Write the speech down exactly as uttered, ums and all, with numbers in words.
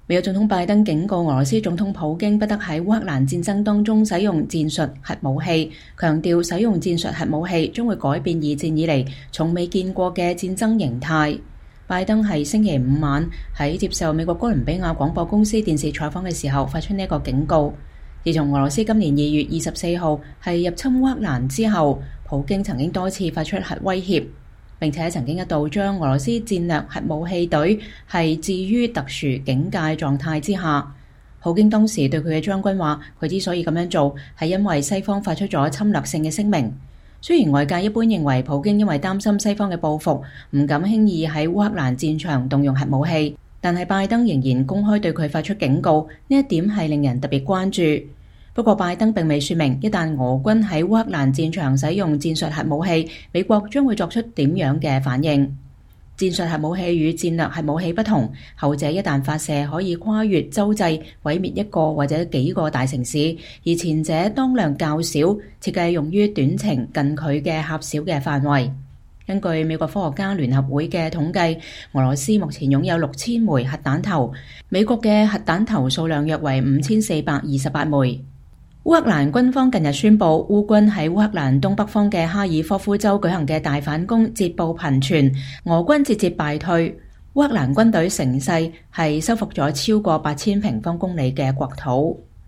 美國總統拜登警告俄羅斯總統普京不得喺烏克蘭戰爭當中使用戰術核武器，強調使用戰術核武器將會改變二戰以嚟從未見過嘅戰爭形態。拜登係星期五晚喺接受美國哥倫比亞廣播公司電視採訪嘅時候發出呢一個警告。自從俄羅斯今年二月二十四號係入侵烏克蘭之後，普京曾經多次發出核威脅，並且曾經一度將俄羅斯戰略核武器隊係置於特殊警戒狀態之下。普京當時對佢嘅將軍話，佢之所以咁樣做係因為西方發出咗侵略性嘅聲明。雖然外界一般認為普京因為擔心西方嘅報復，唔敢輕易喺烏克蘭戰場動用核武器，但係拜登仍然公開對佢發出警告，呢一點係令人特別關注。不過拜登並未說明，一旦俄軍喺烏克蘭戰場使用戰術核武器，美國將會作出點樣嘅反應。戰術核武器與戰略核武器不同，後者一旦發射可以跨越洲際毀滅一個或者幾個大城市，而前者當量較少，設計用於短程近距嘅狹小嘅範圍。根據美國科學家聯合會嘅統計，俄羅斯目前擁有六千枚核彈頭，美國嘅核彈頭數量約為五千四百二十八枚。烏克蘭軍方近日宣布，烏軍喺烏克蘭東北方嘅哈爾科夫州舉行嘅大反攻捷報頻傳，俄軍節節敗退。烏克蘭軍隊成勢係收復咗超過八千平方公里嘅國土。